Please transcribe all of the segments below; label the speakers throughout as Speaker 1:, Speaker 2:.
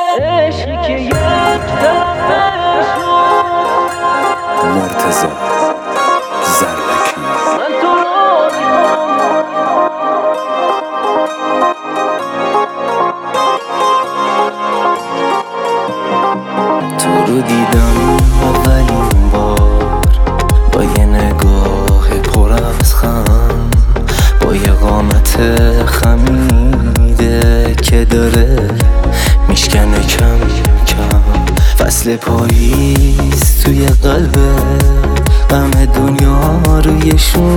Speaker 1: عشقی که یک طرفه شد.
Speaker 2: مرتضی زربکی.
Speaker 1: من تو رو میخوام،
Speaker 2: تو رو دیدم اولین بار با یه نگاه پر از خم، با یه قامت خمیده که داره میشکنه کم کم. فصل پاییز توی قلبه، غم دنیا روی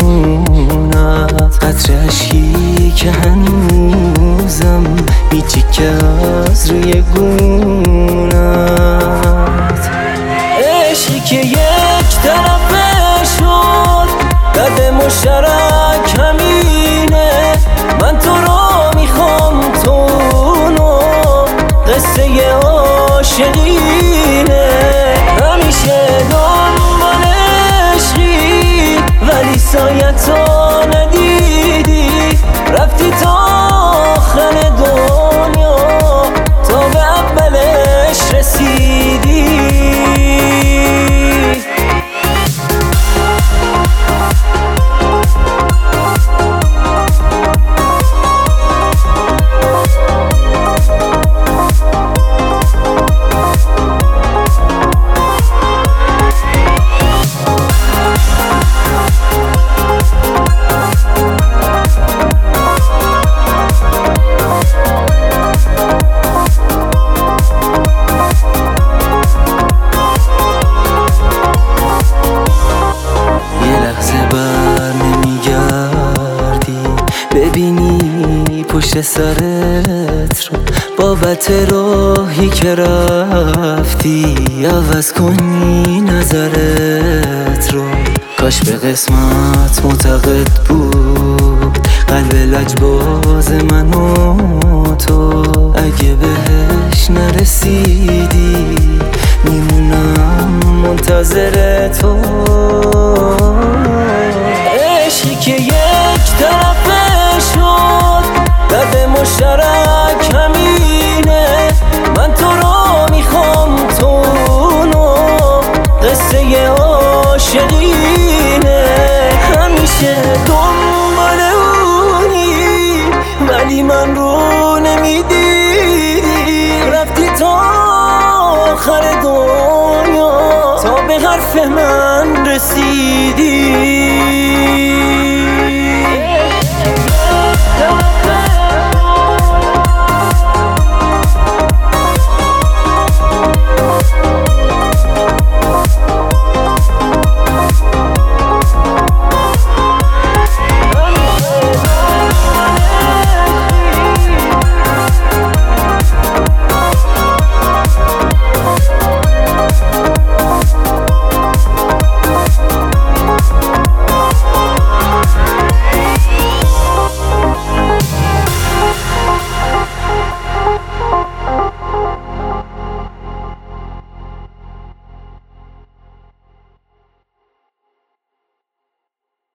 Speaker 2: شونت، قطره اشکی که هنوزم میچیکه از روی گونت. عشقی که یک طرفه شد، درد مشترک همینه. من تو رو میخوام، تو اونو، قصه عاشقینه. همیشه دنبال عشقی ولی سایتو ندیدی، رفتی تا آخر دنیا تا به اولش رسیدی. ببینی پشت سرت رو، بابت راهی که رفتی عوض کنی نظرت رو. کاش به قسمت معتقد بود قلب لجباز من و تو. اگه بهش نرسیدی میمونم منتظر تو. عشقی که یک طرفه شد، درد مشترک همینه. من تو رو میخوام، تو اونو، قصه عاشقینه. همیشه دنبال اونی ولی من رو نمیدیدی، رفتی تا آخر دنیا تا به حرف من